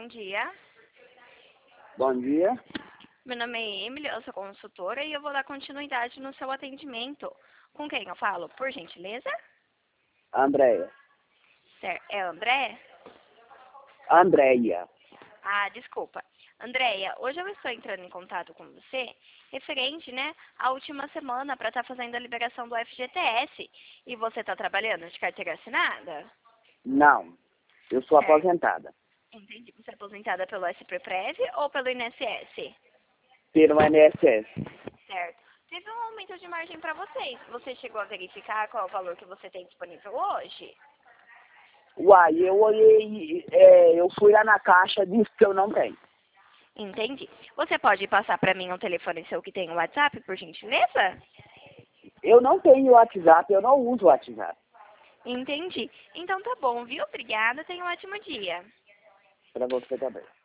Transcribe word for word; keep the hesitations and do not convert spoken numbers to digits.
bom dia. Bom dia. Meu nome é Emily, eu sou consultora e eu vou dar continuidade no seu atendimento. Com quem eu falo, por gentileza? Andréia. Certo. É André? Andréia. Ah, desculpa. Andréia, hoje eu estou entrando em contato com você referente, né, à última semana para estar fazendo a liberação do F G T S. E você está trabalhando de carteira assinada? Não. Eu sou Certo. aposentada. Entendi. Você é aposentada pelo S P Prev ou pelo I N S S? Pelo I N S S. Certo. Teve um aumento de margem para vocês. Você chegou a verificar qual é o valor que você tem disponível hoje? Uai, eu olhei, é, eu fui lá na caixa e disse que eu não tenho. Entendi. Você pode passar para mim um telefone seu que tem o WhatsApp, por gentileza? Eu não tenho WhatsApp, eu não uso WhatsApp. Entendi. Então tá bom, viu? Obrigada. Tenha um ótimo dia. Para você também.